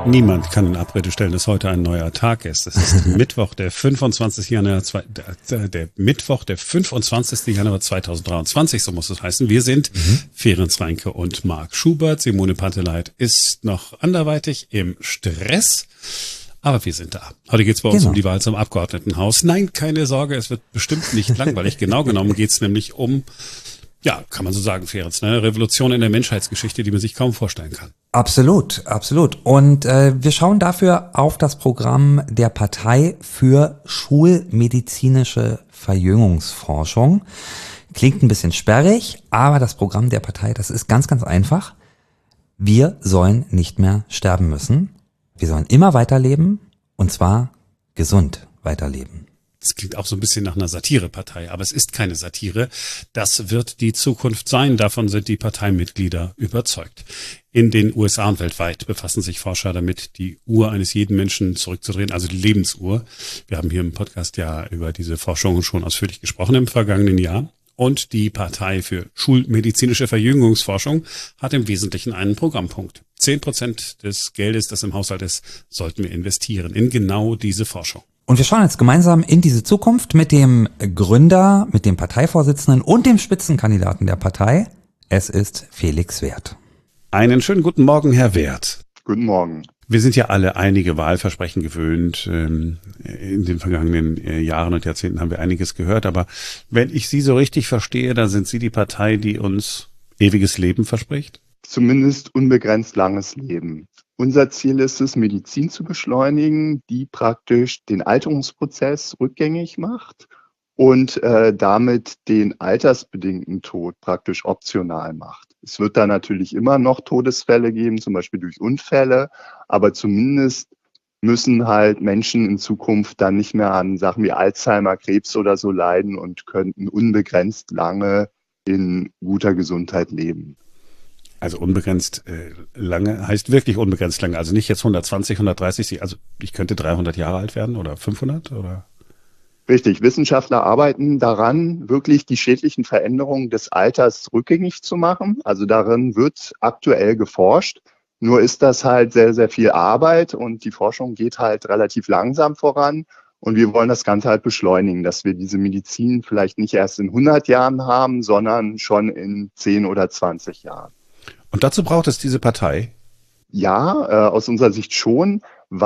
Niemand kann in Abrede stellen, dass heute ein neuer Tag ist. Es ist Mittwoch, der 25. Januar, Mittwoch, der 25. Januar 2023, so muss es heißen. Wir sind Ferenc Reinke und Marc Schubert. Simone Panteleit ist noch anderweitig im Stress. Aber wir sind da. Heute geht's bei uns um die Wahl zum Abgeordnetenhaus. Nein, keine Sorge, es wird bestimmt nicht langweilig. Genau genommen geht's nämlich um, ja, kann man so sagen, Ferenc, eine Revolution in der Menschheitsgeschichte, die man sich kaum vorstellen kann. Absolut, absolut. Und wir schauen dafür auf das Programm der Partei für schulmedizinische Verjüngungsforschung. Klingt ein bisschen sperrig, aber das Programm der Partei, das ist ganz, ganz einfach. Wir sollen nicht mehr sterben müssen. Wir sollen immer weiterleben, und zwar gesund weiterleben. Das klingt auch so ein bisschen nach einer Satirepartei, aber es ist keine Satire. Das wird die Zukunft sein. Davon sind die Parteimitglieder überzeugt. In den USA und weltweit befassen sich Forscher damit, die Uhr eines jeden Menschen zurückzudrehen, also die Lebensuhr. Wir haben hier im Podcast ja über diese Forschung schon ausführlich gesprochen im vergangenen Jahr. Und die Partei für schulmedizinische Verjüngungsforschung hat im Wesentlichen einen Programmpunkt. 10% des Geldes, das im Haushalt ist, sollten wir investieren in genau diese Forschung. Und wir schauen jetzt gemeinsam in diese Zukunft mit dem Gründer, mit dem Parteivorsitzenden und dem Spitzenkandidaten der Partei. Es ist Felix Werth. Einen schönen guten Morgen, Herr Werth. Guten Morgen. Wir sind ja alle einige Wahlversprechen gewöhnt. In den vergangenen Jahren und Jahrzehnten haben wir einiges gehört. Aber wenn ich Sie so richtig verstehe, dann sind Sie die Partei, die uns ewiges Leben verspricht? Zumindest unbegrenzt langes Leben. Unser Ziel ist es, Medizin zu beschleunigen, die praktisch den Alterungsprozess rückgängig macht und damit den altersbedingten Tod praktisch optional macht. Es wird da natürlich immer noch Todesfälle geben, zum Beispiel durch Unfälle, aber zumindest müssen halt Menschen in Zukunft dann nicht mehr an Sachen wie Alzheimer, Krebs oder so leiden und könnten unbegrenzt lange in guter Gesundheit leben. Also unbegrenzt lange heißt wirklich unbegrenzt lange. Also nicht jetzt 120, 130, also ich könnte 300 Jahre alt werden oder 500 oder? Richtig, Wissenschaftler arbeiten daran, wirklich die schädlichen Veränderungen des Alters rückgängig zu machen. Also darin wird aktuell geforscht. Nur ist das halt sehr, sehr viel Arbeit und die Forschung geht halt relativ langsam voran. Und wir wollen das Ganze halt beschleunigen, dass wir diese Medizin vielleicht nicht erst in 100 Jahren haben, sondern schon in 10 oder 20 Jahren. Und dazu braucht es diese Partei? Ja, aus unserer Sicht schon,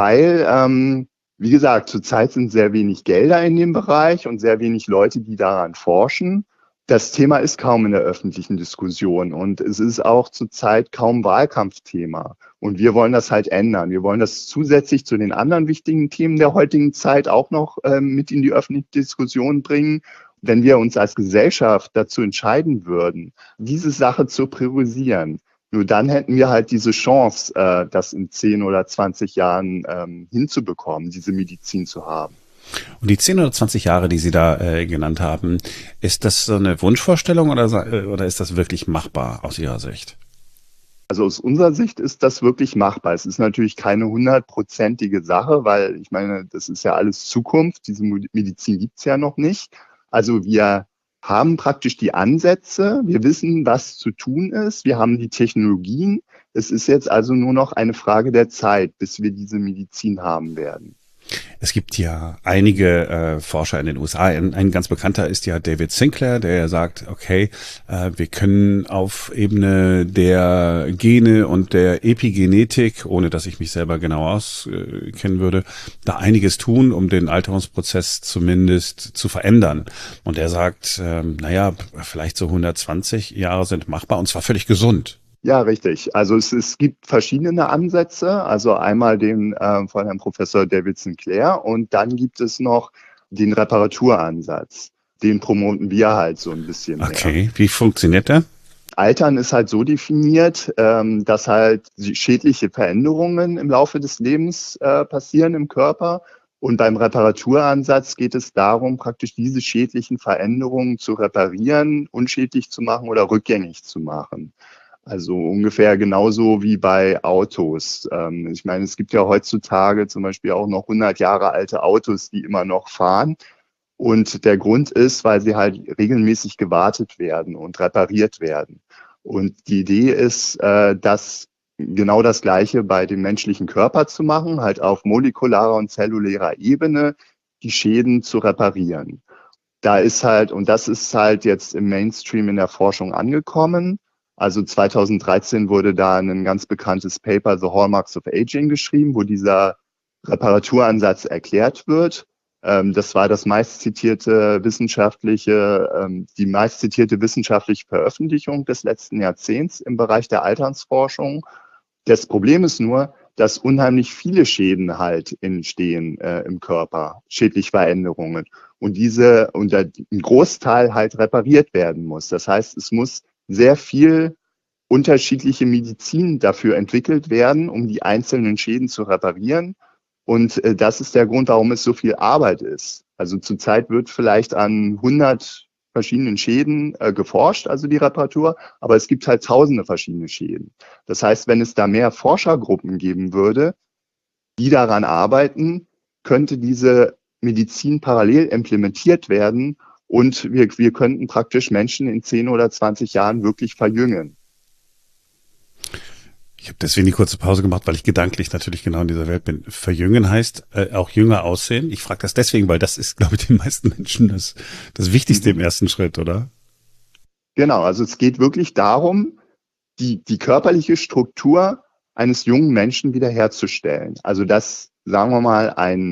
weil, wie gesagt, zurzeit sind sehr wenig Gelder in dem Bereich und sehr wenig Leute, die daran forschen. Das Thema ist kaum in der öffentlichen Diskussion und es ist auch zurzeit kaum Wahlkampfthema. Und wir wollen das halt ändern. Wir wollen das zusätzlich zu den anderen wichtigen Themen der heutigen Zeit auch noch mit in die öffentliche Diskussion bringen. Wenn wir uns als Gesellschaft dazu entscheiden würden, diese Sache zu priorisieren, nur dann hätten wir halt diese Chance, das in 10 oder 20 Jahren hinzubekommen, diese Medizin zu haben. Und die 10 oder 20 Jahre, die Sie da genannt haben, ist das so eine Wunschvorstellung oder ist das wirklich machbar aus Ihrer Sicht? Also aus unserer Sicht ist das wirklich machbar. Es ist natürlich keine 100-prozentige Sache, weil ich meine, das ist ja alles Zukunft. Diese Medizin gibt's ja noch nicht. Also wir haben praktisch die Ansätze, wir wissen, was zu tun ist, wir haben die Technologien. Es ist jetzt also nur noch eine Frage der Zeit, bis wir diese Medizin haben werden. Es gibt ja einige Forscher in den USA. Ein ganz bekannter ist ja David Sinclair, der sagt, okay, wir können auf Ebene der Gene und der Epigenetik, ohne dass ich mich selber genau auskennen würde, da einiges tun, um den Alterungsprozess zumindest zu verändern. Und er sagt, vielleicht so 120 Jahre sind machbar und zwar völlig gesund. Ja, richtig. Also es gibt verschiedene Ansätze. Also einmal den von Herrn Professor David Sinclair und dann gibt es noch den Reparaturansatz. Den promoten wir halt so ein bisschen mehr. Okay, wie funktioniert der? Altern ist halt so definiert, dass halt schädliche Veränderungen im Laufe des Lebens passieren im Körper. Und beim Reparaturansatz geht es darum, praktisch diese schädlichen Veränderungen zu reparieren, unschädlich zu machen oder rückgängig zu machen. Also ungefähr genauso wie bei Autos. Ich meine, es gibt ja heutzutage zum Beispiel auch noch 100 Jahre alte Autos, die immer noch fahren. Und der Grund ist, weil sie halt regelmäßig gewartet werden und repariert werden. Und die Idee ist, dass genau das Gleiche bei dem menschlichen Körper zu machen, halt auf molekularer und zellulärer Ebene die Schäden zu reparieren. Da ist halt, und das ist halt jetzt im Mainstream in der Forschung angekommen. Also 2013 wurde da ein ganz bekanntes Paper, The Hallmarks of Aging, geschrieben, wo dieser Reparaturansatz erklärt wird. Das war das die meistzitierte wissenschaftliche Veröffentlichung des letzten Jahrzehnts im Bereich der Altersforschung. Das Problem ist nur, dass unheimlich viele Schäden halt entstehen im Körper, schädliche Veränderungen. Und ein Großteil halt repariert werden muss. Das heißt, es muss sehr viel unterschiedliche Medizin dafür entwickelt werden, um die einzelnen Schäden zu reparieren. Und das ist der Grund, warum es so viel Arbeit ist. Also zurzeit wird vielleicht an 100 verschiedenen Schäden geforscht, also die Reparatur, aber es gibt halt tausende verschiedene Schäden. Das heißt, wenn es da mehr Forschergruppen geben würde, die daran arbeiten, könnte diese Medizin parallel implementiert werden und wir könnten praktisch Menschen in 10 oder 20 Jahren wirklich verjüngen. Ich habe deswegen die kurze Pause gemacht, weil ich gedanklich natürlich genau in dieser Welt bin. Verjüngen heißt auch jünger aussehen. Ich frage das deswegen, weil das ist, glaube ich, den meisten Menschen das Wichtigste im ersten Schritt, oder? Genau, also es geht wirklich darum, die körperliche Struktur eines jungen Menschen wiederherzustellen. Also dass, sagen wir mal,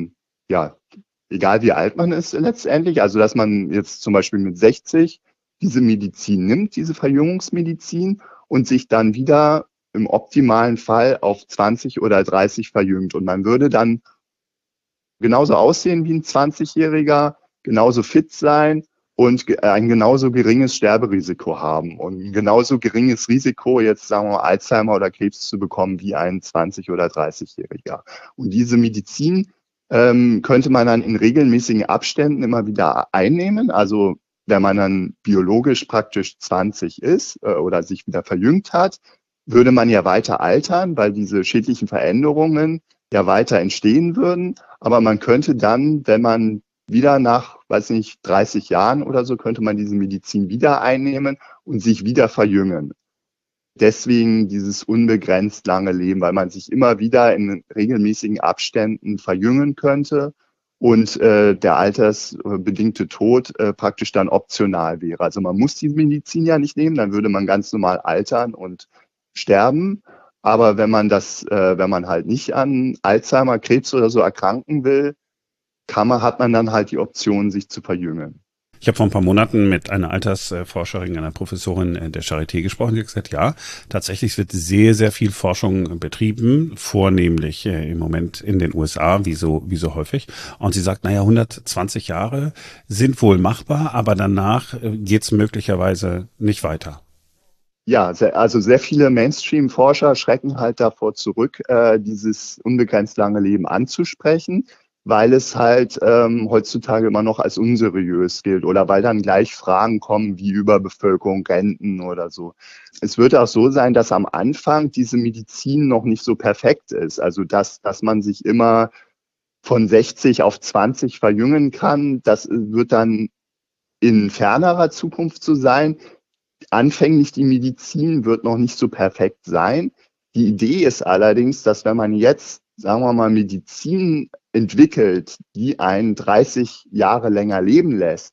egal wie alt man ist letztendlich, also dass man jetzt zum Beispiel mit 60 diese Medizin nimmt, diese Verjüngungsmedizin, und sich dann wieder im optimalen Fall auf 20 oder 30 verjüngt. Und man würde dann genauso aussehen wie ein 20-Jähriger, genauso fit sein und ein genauso geringes Sterberisiko haben und ein genauso geringes Risiko, jetzt sagen wir mal, Alzheimer oder Krebs zu bekommen wie ein 20- oder 30-Jähriger. Und diese Medizin könnte man dann in regelmäßigen Abständen immer wieder einnehmen. Also wenn man dann biologisch praktisch 20 ist oder sich wieder verjüngt hat, würde man ja weiter altern, weil diese schädlichen Veränderungen ja weiter entstehen würden. Aber man könnte dann, wenn man wieder nach, 30 Jahren oder so, könnte man diese Medizin wieder einnehmen und sich wieder verjüngen. Deswegen dieses unbegrenzt lange Leben, weil man sich immer wieder in regelmäßigen Abständen verjüngen könnte und der altersbedingte Tod praktisch dann optional wäre. Also man muss die Medizin ja nicht nehmen, dann würde man ganz normal altern und sterben. Aber wenn man halt nicht an Alzheimer, Krebs oder so erkranken will, hat man dann halt die Option, sich zu verjüngen. Ich habe vor ein paar Monaten mit einer Altersforscherin, einer Professorin der Charité gesprochen, die hat gesagt, ja, tatsächlich wird sehr, sehr viel Forschung betrieben, vornehmlich im Moment in den USA, wie so häufig. Und sie sagt, 120 Jahre sind wohl machbar, aber danach geht's möglicherweise nicht weiter. Ja, also sehr viele Mainstream-Forscher schrecken halt davor zurück, dieses unbegrenzt lange Leben anzusprechen, weil es halt heutzutage immer noch als unseriös gilt oder weil dann gleich Fragen kommen wie Überbevölkerung, Renten oder so. Es wird auch so sein, dass am Anfang diese Medizin noch nicht so perfekt ist. Also dass man sich immer von 60 auf 20 verjüngen kann, das wird dann in fernerer Zukunft so sein. Anfänglich die Medizin wird noch nicht so perfekt sein. Die Idee ist allerdings, dass wenn man jetzt, sagen wir mal, Medizin entwickelt, die einen 30 Jahre länger leben lässt,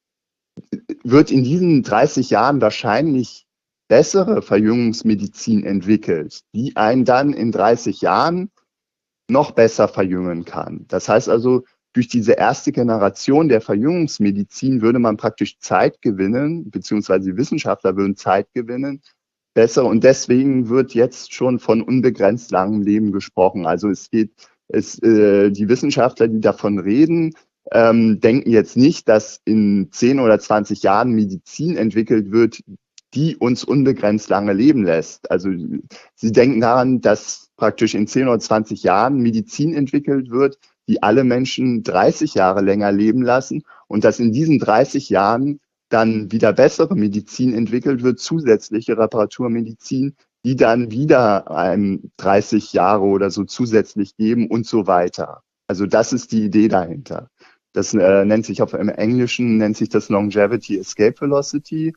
wird in diesen 30 Jahren wahrscheinlich bessere Verjüngungsmedizin entwickelt, die einen dann in 30 Jahren noch besser verjüngen kann. Das heißt also, durch diese erste Generation der Verjüngungsmedizin würde man praktisch Zeit gewinnen, beziehungsweise die Wissenschaftler würden Zeit gewinnen, besser. Und deswegen wird jetzt schon von unbegrenzt langem Leben gesprochen. Also die Wissenschaftler, die davon reden, denken jetzt nicht, dass in 10 oder 20 Jahren Medizin entwickelt wird, die uns unbegrenzt lange leben lässt. Also sie denken daran, dass praktisch in 10 oder 20 Jahren Medizin entwickelt wird, die alle Menschen 30 Jahre länger leben lassen und dass in diesen 30 Jahren dann wieder bessere Medizin entwickelt wird, zusätzliche Reparaturmedizin, die dann wieder 30 Jahre oder so zusätzlich geben und so weiter. Also das ist die Idee dahinter. Das nennt sich im Englischen das Longevity Escape Velocity.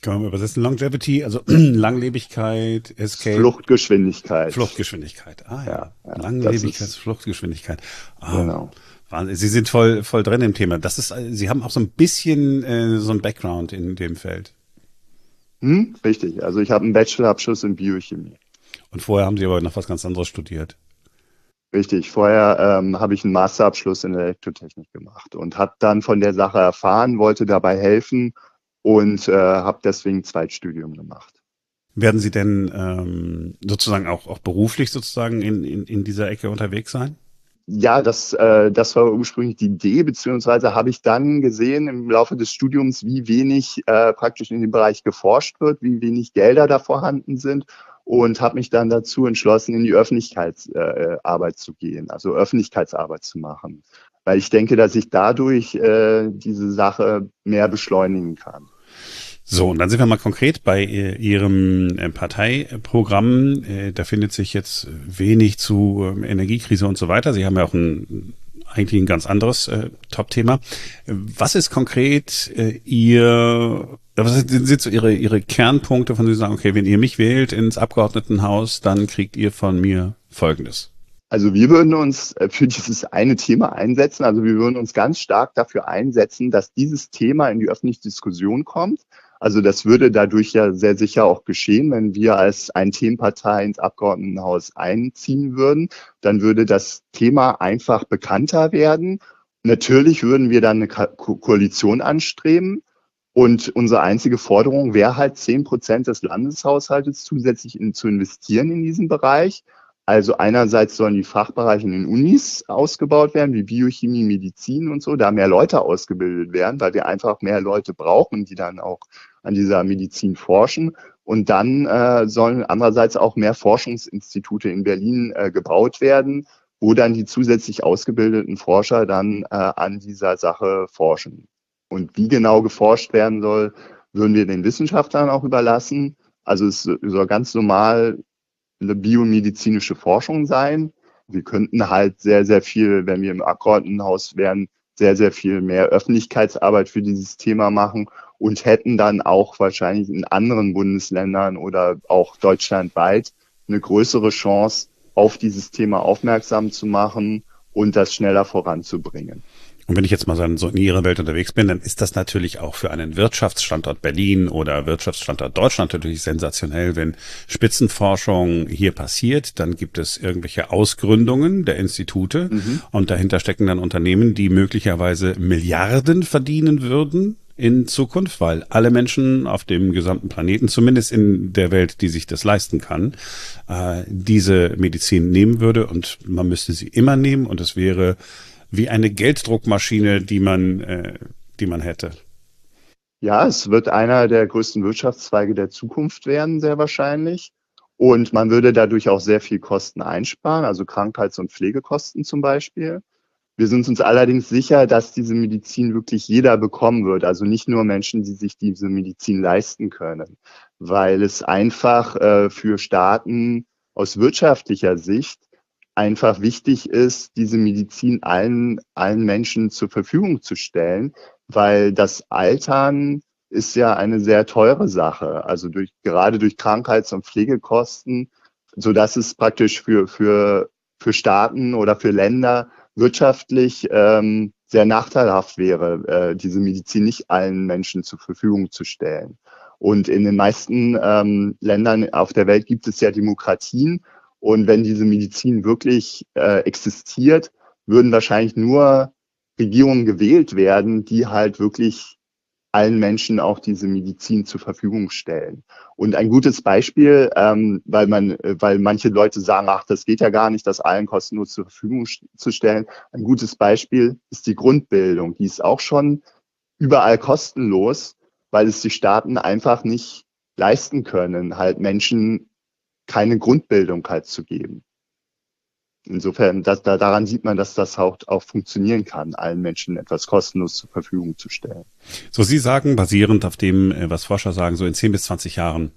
Kann man übersetzen? Longevity, also Langlebigkeit, Escape. Fluchtgeschwindigkeit. Fluchtgeschwindigkeit. Ah ja. Ja, Langlebigkeit, Fluchtgeschwindigkeit. Genau. Wahnsinn. Sie sind voll drin im Thema. Sie haben auch so ein bisschen so ein Background in dem Feld. Richtig. Also ich habe einen Bachelorabschluss in Biochemie. Und vorher haben Sie aber noch was ganz anderes studiert. Richtig. Vorher habe ich einen Masterabschluss in Elektrotechnik gemacht und habe dann von der Sache erfahren, wollte dabei helfen und habe deswegen ein Zweitstudium gemacht. Werden Sie denn sozusagen auch beruflich sozusagen in dieser Ecke unterwegs sein? Ja, das war ursprünglich die Idee, beziehungsweise habe ich dann gesehen im Laufe des Studiums, wie wenig praktisch in dem Bereich geforscht wird, wie wenig Gelder da vorhanden sind und habe mich dann dazu entschlossen, in die Öffentlichkeitsarbeit zu gehen, also Öffentlichkeitsarbeit zu machen, weil ich denke, dass ich dadurch diese Sache mehr beschleunigen kann. So, und dann sind wir mal konkret bei Ihrem Parteiprogramm. Da findet sich jetzt wenig zu Energiekrise und so weiter. Sie haben ja auch eigentlich ein ganz anderes Top-Thema. Was ist konkret was sind so Ihre Kernpunkte, von denen Sie sagen, okay, wenn ihr mich wählt ins Abgeordnetenhaus, dann kriegt ihr von mir Folgendes? Also wir würden uns für dieses eine Thema einsetzen. Also wir würden uns ganz stark dafür einsetzen, dass dieses Thema in die öffentliche Diskussion kommt. Also das würde dadurch ja sehr sicher auch geschehen, wenn wir als Ein-Themen-Partei ins Abgeordnetenhaus einziehen würden. Dann würde das Thema einfach bekannter werden. Natürlich würden wir dann eine Koalition anstreben. Und unsere einzige Forderung wäre halt 10% des Landeshaushaltes zusätzlich zu investieren in diesen Bereich. Also einerseits sollen die Fachbereiche in den Unis ausgebaut werden, wie Biochemie, Medizin und so, da mehr Leute ausgebildet werden, weil wir einfach mehr Leute brauchen, die dann auch an dieser Medizin forschen. Und dann sollen andererseits auch mehr Forschungsinstitute in Berlin gebaut werden, wo dann die zusätzlich ausgebildeten Forscher dann an dieser Sache forschen. Und wie genau geforscht werden soll, würden wir den Wissenschaftlern auch überlassen. Also es soll ganz normal eine biomedizinische Forschung sein. Wir könnten halt sehr, sehr viel, wenn wir im Abgeordnetenhaus wären, sehr, sehr viel mehr Öffentlichkeitsarbeit für dieses Thema machen und hätten dann auch wahrscheinlich in anderen Bundesländern oder auch deutschlandweit eine größere Chance, auf dieses Thema aufmerksam zu machen und das schneller voranzubringen. Und wenn ich jetzt mal so in Ihrer Welt unterwegs bin, dann ist das natürlich auch für einen Wirtschaftsstandort Berlin oder Wirtschaftsstandort Deutschland natürlich sensationell, wenn Spitzenforschung hier passiert. Dann gibt es irgendwelche Ausgründungen der Institute und dahinter stecken dann Unternehmen, die möglicherweise Milliarden verdienen würden in Zukunft, weil alle Menschen auf dem gesamten Planeten, zumindest in der Welt, die sich das leisten kann, diese Medizin nehmen würde und man müsste sie immer nehmen und es wäre wie eine Gelddruckmaschine, die man hätte. Ja, es wird einer der größten Wirtschaftszweige der Zukunft werden, sehr wahrscheinlich. Und man würde dadurch auch sehr viel Kosten einsparen, also Krankheits- und Pflegekosten zum Beispiel. Wir sind uns allerdings sicher, dass diese Medizin wirklich jeder bekommen wird, also nicht nur Menschen, die sich diese Medizin leisten können, weil es einfach für Staaten aus wirtschaftlicher Sicht einfach wichtig ist, diese Medizin allen Menschen zur Verfügung zu stellen, weil das Altern ist ja eine sehr teure Sache, also gerade durch Krankheits- und Pflegekosten, so dass es praktisch für Staaten oder für Länder wirtschaftlich sehr nachteilhaft wäre, diese Medizin nicht allen Menschen zur Verfügung zu stellen. Und in den meisten Ländern auf der Welt gibt es ja Demokratien. Und wenn diese Medizin wirklich existiert, würden wahrscheinlich nur Regierungen gewählt werden, die halt wirklich allen Menschen auch diese Medizin zur Verfügung stellen. Und ein gutes Beispiel, weil manche Leute sagen, ach, das geht ja gar nicht, das allen kostenlos zur Verfügung zu stellen. Ein gutes Beispiel ist die Grundbildung. Die ist auch schon überall kostenlos, weil es die Staaten einfach nicht leisten können, halt Menschen keine Grundbildung halt zu geben. Insofern, daran sieht man, dass das auch funktionieren kann, allen Menschen etwas kostenlos zur Verfügung zu stellen. So, Sie sagen, basierend auf dem, was Forscher sagen, so in 10 bis 20 Jahren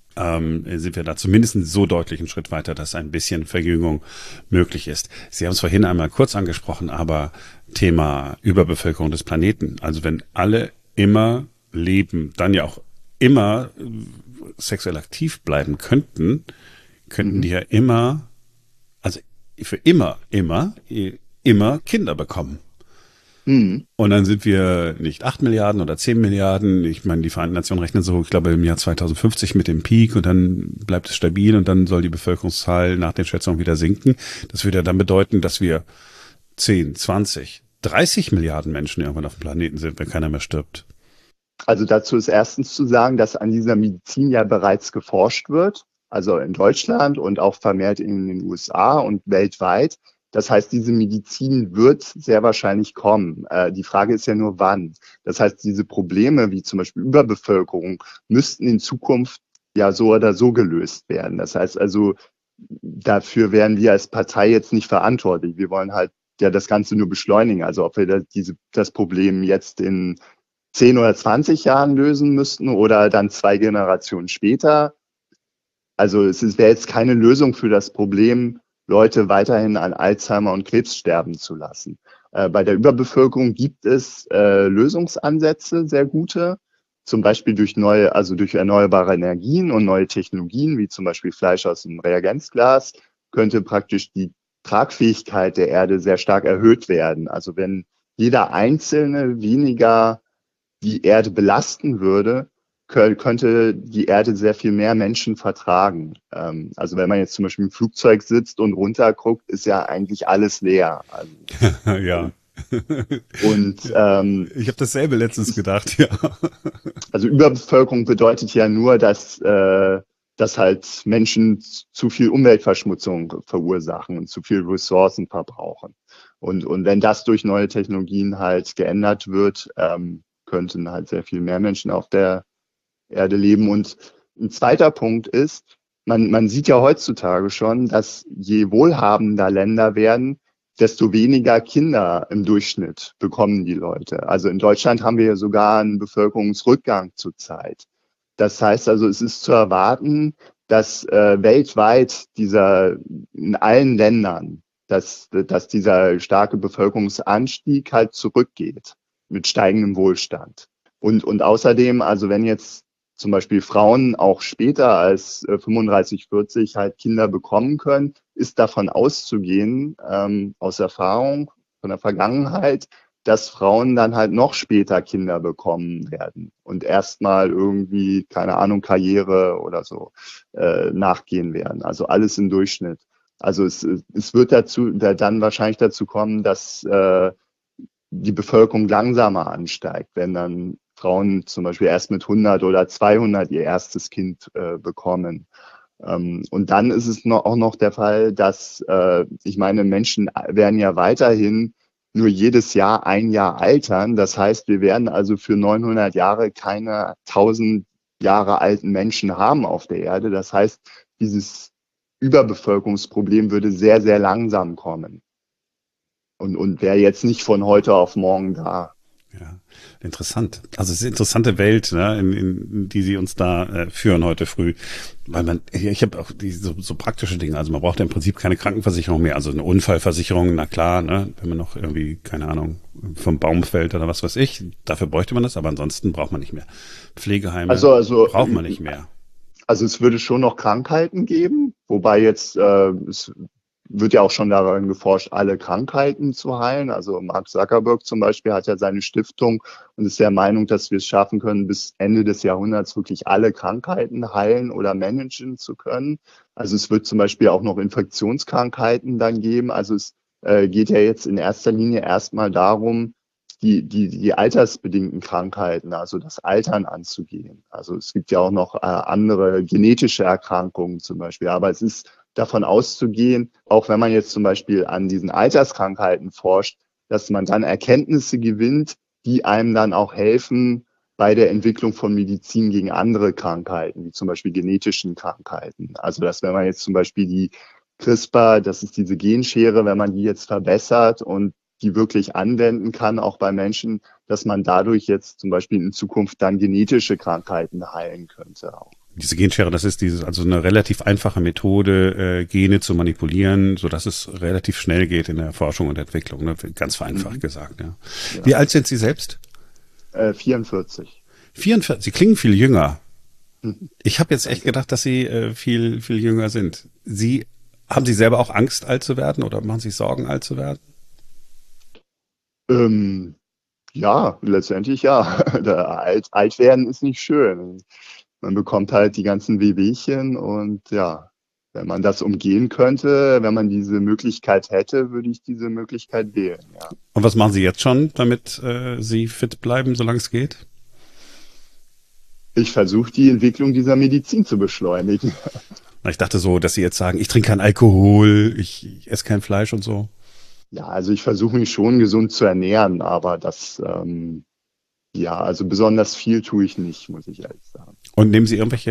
sind wir da zumindest so deutlich einen Schritt weiter, dass ein bisschen Verjüngung möglich ist. Sie haben es vorhin einmal kurz angesprochen, aber Thema Überbevölkerung des Planeten. Also wenn alle immer leben, dann ja auch immer sexuell aktiv bleiben könnten die ja immer, also für immer Kinder bekommen. Und dann sind wir nicht 8 Milliarden oder 10 Milliarden. Ich meine, die Vereinten Nationen rechnen so, ich glaube, im Jahr 2050 mit dem Peak und dann bleibt es stabil und dann soll die Bevölkerungszahl nach den Schätzungen wieder sinken. Das würde ja dann bedeuten, dass wir 10, 20, 30 Milliarden Menschen irgendwann auf dem Planeten sind, wenn keiner mehr stirbt. Also dazu ist erstens zu sagen, dass an dieser Medizin ja bereits geforscht wird, also in Deutschland und auch vermehrt in den USA und weltweit. Das heißt, diese Medizin wird sehr wahrscheinlich kommen. Die Frage ist ja nur, wann. Das heißt, diese Probleme wie zum Beispiel Überbevölkerung müssten in Zukunft ja so oder so gelöst werden. Das heißt also, dafür wären wir als Partei jetzt nicht verantwortlich. Wir wollen halt ja das Ganze nur beschleunigen. Also ob wir das Problem jetzt in 10 oder 20 Jahren lösen müssten oder dann 2 Generationen später. Also es wäre jetzt keine Lösung für das Problem, Leute weiterhin an Alzheimer und Krebs sterben zu lassen. Bei der Überbevölkerung gibt es Lösungsansätze, sehr gute, zum Beispiel durch erneuerbare Energien und neue Technologien, wie zum Beispiel Fleisch aus dem Reagenzglas, könnte praktisch die Tragfähigkeit der Erde sehr stark erhöht werden. Also wenn jeder Einzelne weniger die Erde belasten würde, könnte die Erde sehr viel mehr Menschen vertragen. Also wenn man jetzt zum Beispiel im Flugzeug sitzt und runterguckt, ist ja eigentlich alles leer. Also, ja. Und ich habe dasselbe letztens gedacht, ja. Also Überbevölkerung bedeutet ja nur, dass halt Menschen zu viel Umweltverschmutzung verursachen und zu viel Ressourcen verbrauchen. Und wenn das durch neue Technologien halt geändert wird, könnten halt sehr viel mehr Menschen auf der Erde leben. Und ein zweiter Punkt ist, man sieht ja heutzutage schon, dass je wohlhabender Länder werden, desto weniger Kinder im Durchschnitt bekommen die Leute. Also in Deutschland haben wir ja sogar einen Bevölkerungsrückgang zurzeit. Das heißt also, es ist zu erwarten, dass weltweit in allen Ländern, dass dieser starke Bevölkerungsanstieg halt zurückgeht mit steigendem Wohlstand. Und außerdem, also wenn jetzt zum Beispiel Frauen auch später als 35, 40 halt Kinder bekommen können, ist davon auszugehen, aus Erfahrung von der Vergangenheit, dass Frauen dann halt noch später Kinder bekommen werden und erstmal irgendwie, keine Ahnung, Karriere oder so nachgehen werden. Also alles im Durchschnitt. Also es wird dann wahrscheinlich dazu kommen, dass die Bevölkerung langsamer ansteigt, wenn dann Frauen zum Beispiel erst mit 100 oder 200 ihr erstes Kind bekommen. Und dann ist es auch noch der Fall, dass, ich meine, Menschen werden ja weiterhin nur jedes Jahr ein Jahr altern. Das heißt, wir werden also für 900 Jahre keine 1000 Jahre alten Menschen haben auf der Erde. Das heißt, dieses Überbevölkerungsproblem würde sehr, sehr langsam kommen. Und wäre jetzt nicht von heute auf morgen da. Ja, interessant. Also es ist eine interessante Welt, ne, in die Sie uns da führen heute früh. Weil ich habe auch so praktische Dinge. Also man braucht ja im Prinzip keine Krankenversicherung mehr. Also eine Unfallversicherung, na klar, ne, wenn man noch irgendwie, keine Ahnung, vom Baum fällt oder was weiß ich, dafür bräuchte man das, aber ansonsten braucht man nicht mehr. Pflegeheime also braucht man nicht mehr. Also es würde schon noch Krankheiten geben, wobei jetzt es wird ja auch schon daran geforscht, alle Krankheiten zu heilen. Also Mark Zuckerberg zum Beispiel hat ja seine Stiftung und ist der Meinung, dass wir es schaffen können, bis Ende des Jahrhunderts wirklich alle Krankheiten heilen oder managen zu können. Also es wird zum Beispiel auch noch Infektionskrankheiten dann geben. Also es geht ja jetzt in erster Linie erstmal darum, die altersbedingten Krankheiten, also das Altern anzugehen. Also es gibt ja auch noch andere genetische Erkrankungen zum Beispiel, aber es ist davon auszugehen, auch wenn man jetzt zum Beispiel an diesen Alterskrankheiten forscht, dass man dann Erkenntnisse gewinnt, die einem dann auch helfen bei der Entwicklung von Medizin gegen andere Krankheiten, wie zum Beispiel genetischen Krankheiten. Also dass wenn man jetzt zum Beispiel die CRISPR, das ist diese Genschere, wenn man die jetzt verbessert und die wirklich anwenden kann, auch bei Menschen, dass man dadurch jetzt zum Beispiel in Zukunft dann genetische Krankheiten heilen könnte auch. Diese Genschere, das ist also eine relativ einfache Methode, Gene zu manipulieren, so dass es relativ schnell geht in der Forschung und Entwicklung, ne? Ganz vereinfacht gesagt, ja. Ja. Wie alt sind Sie selbst? 44. 44, Sie klingen viel jünger. Ich habe jetzt echt gedacht, dass Sie viel, viel jünger sind. Haben Sie selber auch Angst, alt zu werden oder machen Sie sich Sorgen, alt zu werden? Ähm, ja, letztendlich ja. Alt werden ist nicht schön. Man bekommt halt die ganzen Wehwehchen und ja, wenn man das umgehen könnte, wenn man diese Möglichkeit hätte, würde ich diese Möglichkeit wählen, ja. Und was machen Sie jetzt schon, damit Sie fit bleiben, solange es geht? Ich versuche die Entwicklung dieser Medizin zu beschleunigen. Na, ich dachte so, dass Sie jetzt sagen, ich trinke keinen Alkohol, ich esse kein Fleisch und so. Ja, also ich versuche mich schon gesund zu ernähren, aber ja, also besonders viel tue ich nicht, muss ich ehrlich sagen. Und nehmen Sie irgendwelche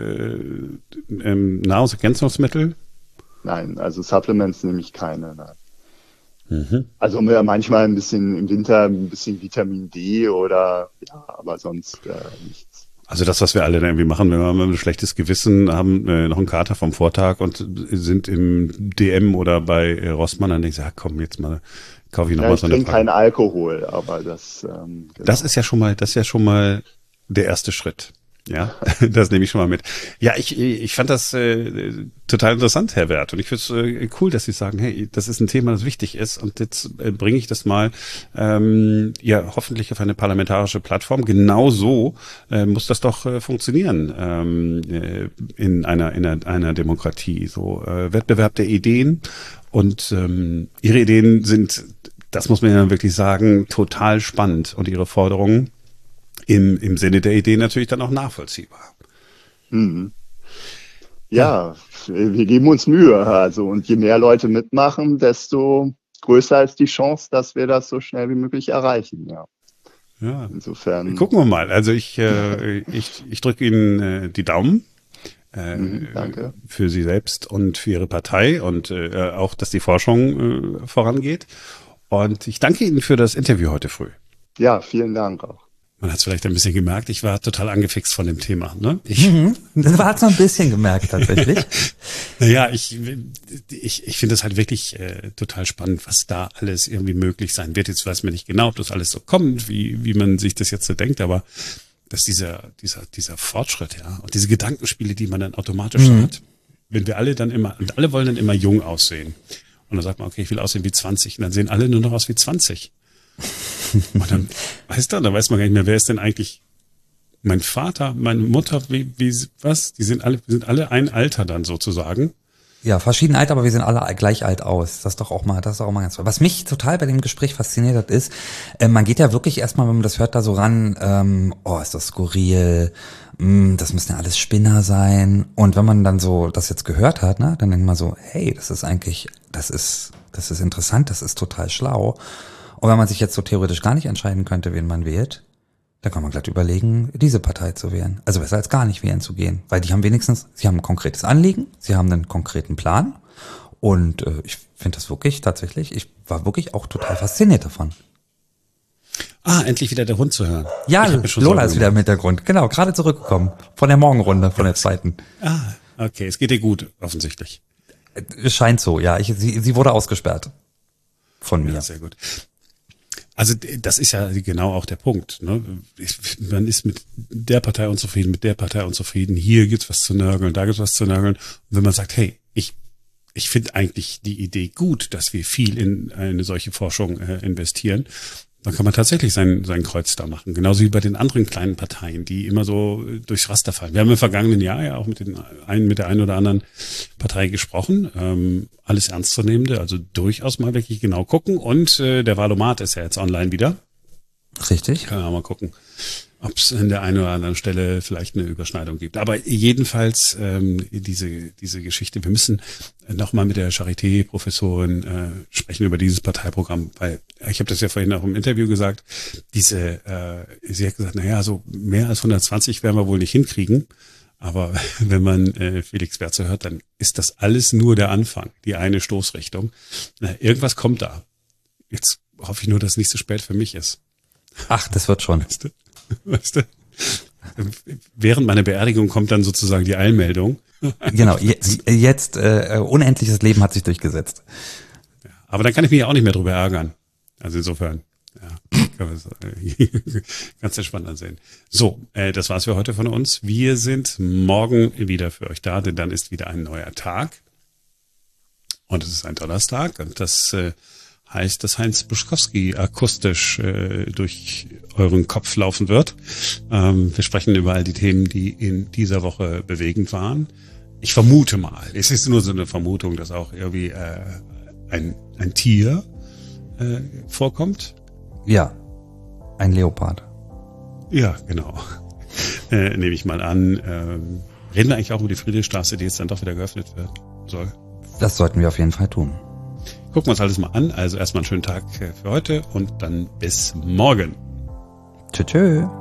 Nahrungsergänzungsmittel? Nein, also Supplements nehme ich keine. Nein. Mhm. Also manchmal ein bisschen im Winter ein bisschen Vitamin D oder ja, aber sonst nichts. Also das, was wir alle da irgendwie machen, wenn wir mal ein schlechtes Gewissen haben, noch einen Kater vom Vortag und sind im DM oder bei Rossmann, dann denken sie, ja, komm, jetzt mal kaufe ich noch Ja, mal ich so eine trinke Packung. keinen Alkohol, aber genau. Das ist ja schon mal der erste Schritt. Ja, das nehme ich schon mal mit. Ja, ich fand das total interessant, Herr Werth. Und ich finde es cool, dass Sie sagen, hey, das ist ein Thema, das wichtig ist. Und jetzt bringe ich das mal ja hoffentlich auf eine parlamentarische Plattform. Genau so muss das doch funktionieren in einer Demokratie. So Wettbewerb der Ideen. Und Ihre Ideen sind, das muss man ja wirklich sagen, total spannend. Und Ihre Forderungen im Sinne der Idee natürlich dann auch nachvollziehbar. Mhm. Ja, wir geben uns Mühe. Also, und je mehr Leute mitmachen, desto größer ist die Chance, dass wir das so schnell wie möglich erreichen. Ja, Ja. insofern. Gucken wir mal. Also ich drücke Ihnen die Daumen Danke. für Sie selbst und für Ihre Partei und auch, dass die Forschung vorangeht. Und ich danke Ihnen für das Interview heute früh. Ja, vielen Dank auch. Man hat es vielleicht ein bisschen gemerkt, ich war total angefixt von dem Thema. Ne? Das hat es noch ein bisschen gemerkt tatsächlich. Naja, ich finde es halt wirklich total spannend, was da alles irgendwie möglich sein wird. Jetzt weiß man nicht genau, ob das alles so kommt, wie man sich das jetzt so denkt, aber dass dieser Fortschritt, ja, und diese Gedankenspiele, die man dann automatisch hat, wenn wir alle dann immer, und alle wollen dann immer jung aussehen. Und dann sagt man, okay, ich will aussehen wie 20. Und dann sehen alle nur noch aus wie 20. Und dann, dann weiß man gar nicht mehr, wer ist denn eigentlich mein Vater, meine Mutter, was? Wir sind alle ein Alter dann sozusagen. Ja, verschieden alt, aber wir sehen alle gleich alt aus. Das ist doch auch mal ganz toll. Was mich total bei dem Gespräch fasziniert hat, ist, man geht ja wirklich erstmal, wenn man das hört, da so ran, ist das skurril, das müssen ja alles Spinner sein. Und wenn man dann so das jetzt gehört hat, ne, dann denkt man so, hey, das ist interessant, das ist total schlau. Und wenn man sich jetzt so theoretisch gar nicht entscheiden könnte, wen man wählt, dann kann man glatt überlegen, diese Partei zu wählen. Also besser als gar nicht wählen zu gehen. Weil sie haben ein konkretes Anliegen, sie haben einen konkreten Plan. Und ich finde das wirklich tatsächlich, ich war wirklich auch total fasziniert davon. Endlich wieder der Hund zu hören. Ja, Lola ist wieder im Hintergrund. Genau, gerade zurückgekommen. Von der Morgenrunde, von der zweiten. Okay, es geht dir gut, offensichtlich. Es scheint so, ja. Sie wurde ausgesperrt. Von mir. Ja, sehr gut. Also das ist ja genau auch der Punkt. Ne? Man ist mit der Partei unzufrieden, mit der Partei unzufrieden. Hier gibt's was zu nörgeln, da gibt's was zu nörgeln. Und wenn man sagt, hey, ich finde eigentlich die Idee gut, dass wir viel in eine solche Forschung investieren, dann kann man tatsächlich sein Kreuz da machen. Genauso wie bei den anderen kleinen Parteien, die immer so durchs Raster fallen. Wir haben im vergangenen Jahr ja auch mit der einen oder anderen Partei gesprochen. Alles Ernstzunehmende, also durchaus mal wirklich genau gucken. Und der Wahlomat ist ja jetzt online wieder. Richtig. Können wir mal gucken, ob es an der einen oder anderen Stelle vielleicht eine Überschneidung gibt. Aber jedenfalls diese Geschichte, wir müssen nochmal mit der Charité-Professorin sprechen über dieses Parteiprogramm, weil ich habe das ja vorhin auch im Interview gesagt, sie hat gesagt, naja, so mehr als 120 werden wir wohl nicht hinkriegen. Aber wenn man Felix Wertzer hört, dann ist das alles nur der Anfang, die eine Stoßrichtung. Irgendwas kommt da. Jetzt hoffe ich nur, dass es nicht so spät für mich ist. Ach, das wird schon. Weißt du? Während meiner Beerdigung kommt dann sozusagen die Eilmeldung. Genau, jetzt unendliches Leben hat sich durchgesetzt. Ja, aber dann kann ich mich ja auch nicht mehr drüber ärgern. Also insofern, ja, Ganz entspannt ansehen. So, das war's für heute von uns. Wir sind morgen wieder für euch da, denn dann ist wieder ein neuer Tag. Und es ist ein Donnerstag. Und das heißt, dass Heinz Buschkowski akustisch durch euren Kopf laufen wird. Wir sprechen über all die Themen, die in dieser Woche bewegend waren. Ich vermute mal, es ist nur so eine Vermutung, dass auch irgendwie ein Tier vorkommt. Ja, ein Leopard. Ja, genau. Nehme ich mal an. Reden wir eigentlich auch über die Friedrichstraße, die jetzt dann doch wieder geöffnet wird soll? Das sollten wir auf jeden Fall tun. Gucken wir uns alles mal an. Also erstmal einen schönen Tag für heute und dann bis morgen. Tschö.